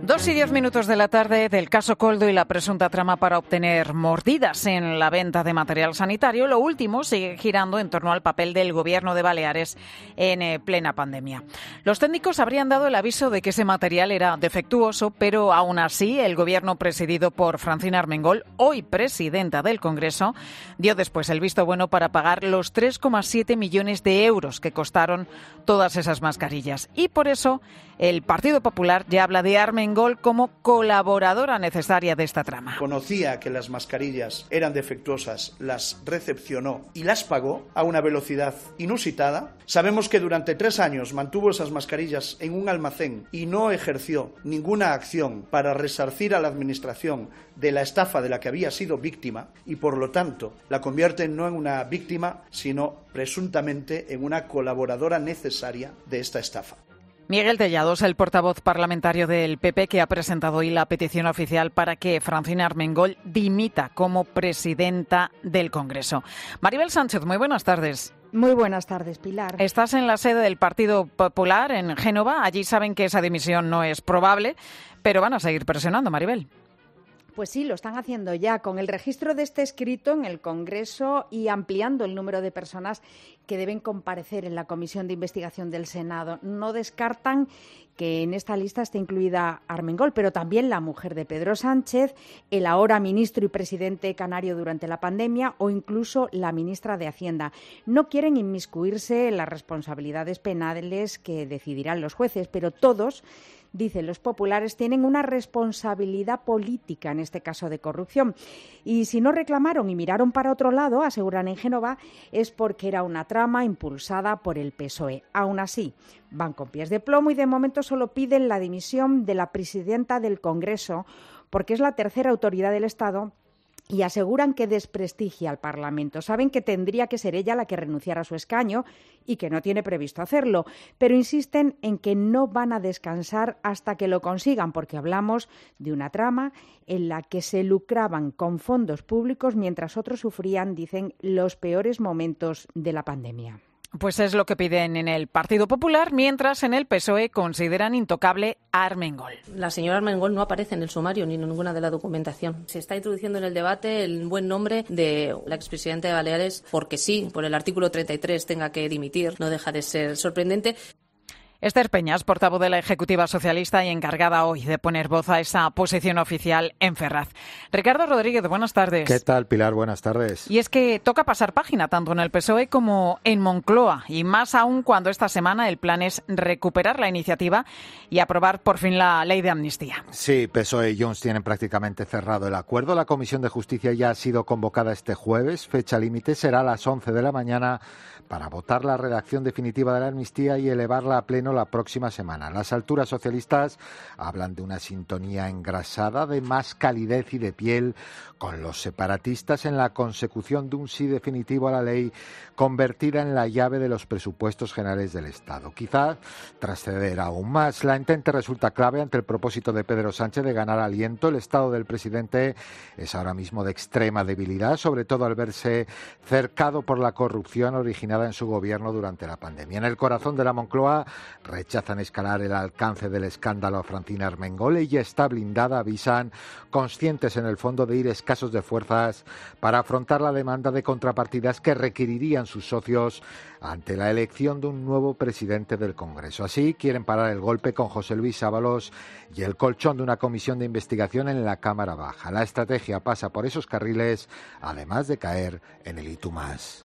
2:10 de la tarde. Del caso Koldo y la presunta trama para obtener mordidas en la venta de material sanitario, lo último sigue girando en torno al papel del Gobierno de Baleares en plena pandemia. Los técnicos habrían dado el aviso de que ese material era defectuoso, pero aún así el Gobierno presidido por Francina Armengol, hoy presidenta del Congreso, dio después el visto bueno para pagar los 3,7 millones de euros que costaron todas esas mascarillas. Y por eso el Partido Popular ya habla de Armengol como colaboradora necesaria de esta trama. Conocía que las mascarillas eran defectuosas, las recepcionó y las pagó a una velocidad inusitada. Sabemos que durante 3 años mantuvo esas mascarillas en un almacén y no ejerció ninguna acción para resarcir a la Administración de la estafa de la que había sido víctima y, por lo tanto, la convierte no en una víctima, sino presuntamente en una colaboradora necesaria de esta estafa. Miguel Tellados, el portavoz parlamentario del PP, que ha presentado hoy la petición oficial para que Francina Armengol dimita como presidenta del Congreso. Maribel Sánchez, muy buenas tardes. Muy buenas tardes, Pilar. Estás en la sede del Partido Popular en Génova. Allí saben que esa dimisión no es probable, pero van a seguir presionando, Maribel. Pues sí, lo están haciendo ya con el registro de este escrito en el Congreso y ampliando el número de personas que deben comparecer en la Comisión de Investigación del Senado. No descartan que en esta lista esté incluida Armengol, pero también la mujer de Pedro Sánchez, el ahora ministro y presidente canario durante la pandemia o incluso la ministra de Hacienda. No quieren inmiscuirse en las responsabilidades penales que decidirán los jueces, pero todos, dicen los populares, tienen una responsabilidad política en este caso de corrupción. Y si no reclamaron y miraron para otro lado, aseguran en Génova, es porque era una trama impulsada por el PSOE. Aún así, van con pies de plomo y de momento solo piden la dimisión de la presidenta del Congreso, porque es la tercera autoridad del Estado y aseguran que desprestigia al Parlamento. Saben que tendría que ser ella la que renunciara a su escaño y que no tiene previsto hacerlo, pero insisten en que no van a descansar hasta que lo consigan, porque hablamos de una trama en la que se lucraban con fondos públicos mientras otros sufrían, dicen, los peores momentos de la pandemia. Pues es lo que piden en el Partido Popular, mientras en el PSOE consideran intocable a Armengol. La señora Armengol no aparece en el sumario ni en ninguna de la documentación. Se está introduciendo en el debate el buen nombre de la expresidenta de Baleares, porque sí, por el artículo 33 tenga que dimitir, no deja de ser sorprendente. Esther Peñas, portavoz de la Ejecutiva Socialista y encargada hoy de poner voz a esa posición oficial en Ferraz. Ricardo Rodríguez, buenas tardes. ¿Qué tal, Pilar? Buenas tardes. Y es que toca pasar página tanto en el PSOE como en Moncloa, y más aún cuando esta semana el plan es recuperar la iniciativa y aprobar por fin la ley de amnistía. Sí, PSOE y Junts tienen prácticamente cerrado el acuerdo. La Comisión de Justicia ya ha sido convocada este jueves. Fecha límite será a las 11 de la mañana para votar la redacción definitiva de la amnistía y elevarla a pleno la próxima semana. Las alturas socialistas hablan de una sintonía engrasada, de más calidez y de piel con los separatistas en la consecución de un sí definitivo a la ley convertida en la llave de los presupuestos generales del Estado. Quizás trasceder aún más. La entente resulta clave ante el propósito de Pedro Sánchez de ganar aliento. El estado del presidente es ahora mismo de extrema debilidad, sobre todo al verse cercado por la corrupción originada en su gobierno durante la pandemia. En el corazón de la Moncloa rechazan escalar el alcance del escándalo a Francina Armengol. Ella está blindada, avisan, conscientes en el fondo de ir escasos de fuerzas para afrontar la demanda de contrapartidas que requerirían sus socios ante la elección de un nuevo presidente del Congreso. Así quieren parar el golpe con José Luis Ábalos y el colchón de una comisión de investigación en la Cámara Baja. La estrategia pasa por esos carriles, además de caer en el y tú más.